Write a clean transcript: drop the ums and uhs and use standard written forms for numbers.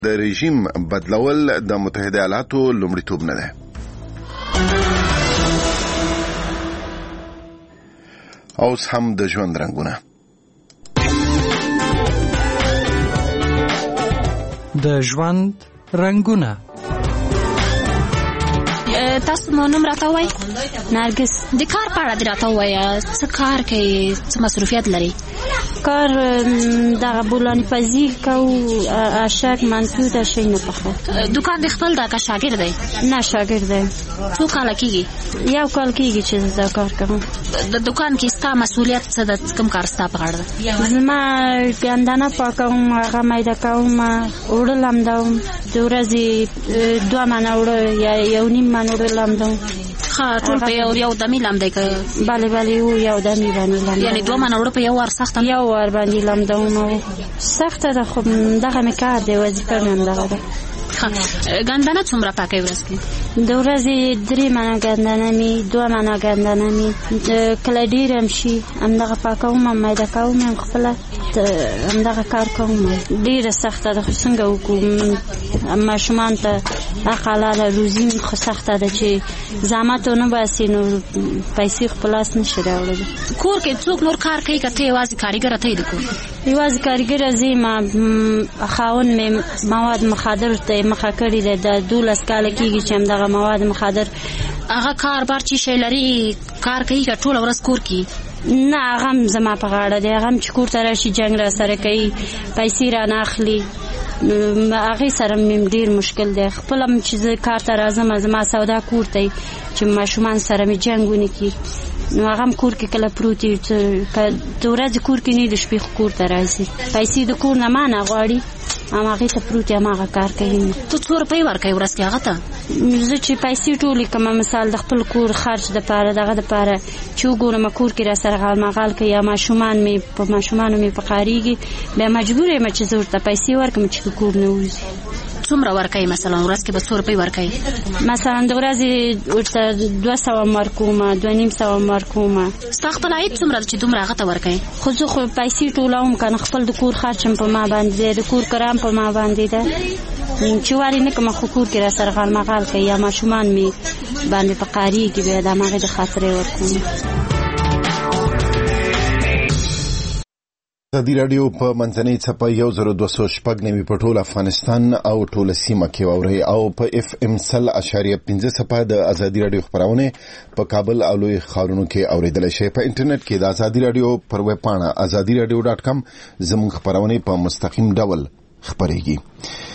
د رژیم بدلول د متحده ایالاتو لومړیتوب نه ده. اوس هم د ژوند رنګونه. د ژوند رنګونه. تاسو مو نوم راته وای؟ نرګس. د کار په اړه راته وای، څه کار کوي، څه مصروفیت لري؟ کار دغه بولانی پزی کو اشک منتو د شي نه پخه. دکان د خپل دا کا شاګرد دی؟ نه شاګرد دی. څو کال کېږي؟ یو کال کېږي چې دا کار کوم. د دکان کې ستا مسؤلیت څه د کوم کار ستا په غاړه ده؟ زما ګندنه پاکوم، هغه میده کوم، وړل لمدوم، د ورځې 2 منه وړل یا 1.5 منه وړل لمدوم. ټول په یو دمي لمدای که؟ بله یو دمي باندې لمدوم. یعنی 2 منه وړل په یو ور سخته؟ یو ور باندې لمدوم. سخته ده خو دغه مې کار دی، وظیفه مې دغه ده. ګندنه څومره پاکوي ورځ کې؟ د ورځې 3 منه ګندنه مې، 2 منه ګندنه مې، کله ډېر هم شي همدغه پاکوم، میده کوم، خپله همدغه کار کوم. ډېره سخته ده خو څنګه وکړو، ماشومان ته حلاله روزي خو سخته ده چې زحمت ونه باسي نو پیسې خپل لاس نشي راوړلی. کور کې څوک نور کار کوي که ته یوازې کارګره ته یې د کور؟ یوازې کارګره زه یم. خاوند مې مواد مخدر ته مخه کړې ده، د 12 کاله کېږي چې همدغه مواد مخدر. هغه کاربار چې شی لري کار کوي که ټوله ورځ کور کې؟ نه، هغه هم زما په غاړه دی. هغه هم چې کور ته راشي جنګ را سره کوي، پیسې را نه اخلي. هغې سره مې ډېر مشکل دی. خپله هم چې زه کار ته راځم، زما سودا کور ته چې ماشومان سره مې جنګ ونه کړي، نو هغه هم کور کې کله پروت وي. که د ورځې کور کې نه د شپې خو کور ته راځي، پیسې د کور نه ما نه غواړي، هغې ته پروت یم، هغه کار کوي. ته څو روپۍ ورکوې ورځ کې هغه ته؟ زه چې پیسې ټولې کوم، مثال د خپل کور خرچ دپاره، دغه دپاره چې وګورم کور کې را سره غالمغال کوي یا ماشومانو مې په قاریږي، بیا مجبور یم چې زه ورته پیسې ورکړم چې د کور نه وځي. څومره ورکوې؟ مثلا ورځ کې به څو روپۍ ورکوې؟ مثلا د ورځې ورته 200 ورکوم، 2.5 ورکوم. ستا خپل عاید څومره ده چې دومره هغه ته ورکوې؟ خو زه خو پیسې ټولوم که نه، خپل د کور خرچ هم په ما باندې دی، د کور کرام په ما باندې ده، چې وارې نه کوم خو کور کې را سره غالمغال کوي یا ماشومان مې باندې په قاریږي، بیا د همغې د خاطرې ورکوم. ازادي راډیو په منځنۍ څپه 1206 په ټول افغانستان او ټوله سیمه کې واورئ او په FM 100.5 څپه د ازادي راډیو خبرونه په کابل او لوی ښارونو کې اوریدل شي. په انټرنیټ کې د ازادي راډیو پر ویب پاڼه azadiراdio.com زموږ خبرونه په مستقیم ډول خبرېږي.